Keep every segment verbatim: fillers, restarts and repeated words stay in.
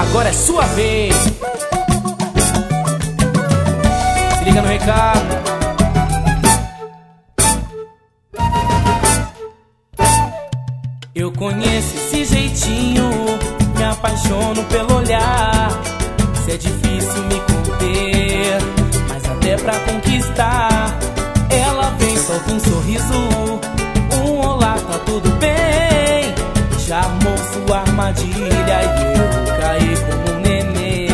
Agora é sua vez. Se liga no recado. Eu conheço esse jeitinho, me apaixono pelo olhar. Se é difícil me conter, mas até pra conquistar, ela vem, solta um sorriso, um olá, tá tudo bem. Já armou sua armadilha e eu caí como um neném.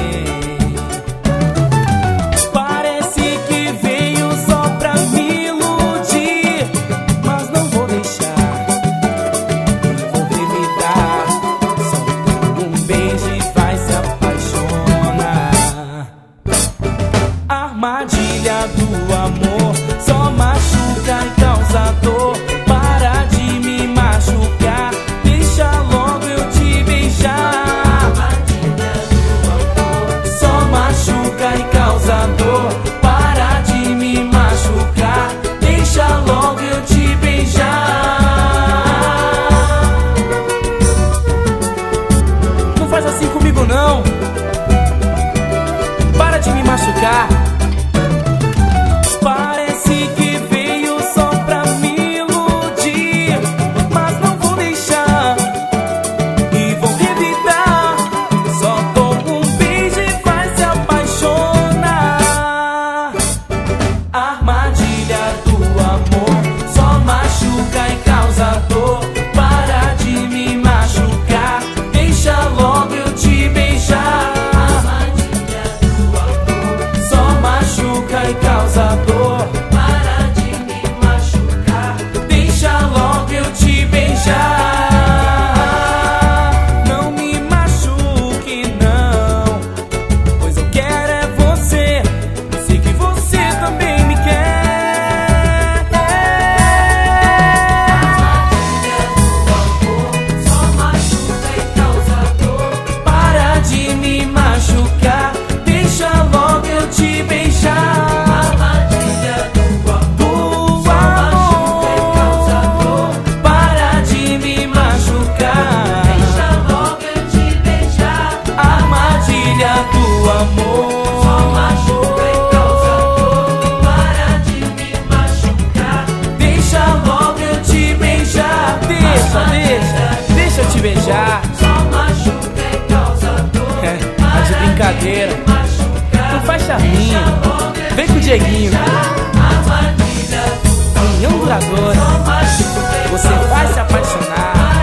Parece que veio só pra me iludir, mas não vou deixar. Vou revidar, só um beijo e vai se apaixonar. Armadilha do amor só machuca e causa dor. Para de me machucar, deixa logo eu te beijar. Armadilha do amor só machuca e causa dor. Para de me machucar, deixa logo eu te beijar. Não faz assim comigo não. Para de me machucar. Parece que veio só pra me iludir, mas não vou deixar e vou revidar. Só toma um beijo e vai se apaixonar. Armadilha do amor só machuca e causa dor. Para de me machucar, deixa logo eu te beijar. Armadilha do amor só machuca e causa dor. Para de me machucar, deixa logo eu te beijar. Não me machuque não, pois eu quero é você. Sei que você também me quer. Armadilha do amor só machuca e causa dor. Para de me machucar, deixa logo eu te beijar. Armadilha do amor só machuca e causa dor. Para de me machucar, deixa logo eu te beijar. Armadilha do amor só machuca e causa dor. Para de me machucar, deixa logo eu te beijar. Deixa, deixa, deixa eu te beijar. Só machuca e causa dor. É, tá de brincadeira. Não faz charminha. Vem com o Dieguinho. União duradoura. Você vai se apaixonar.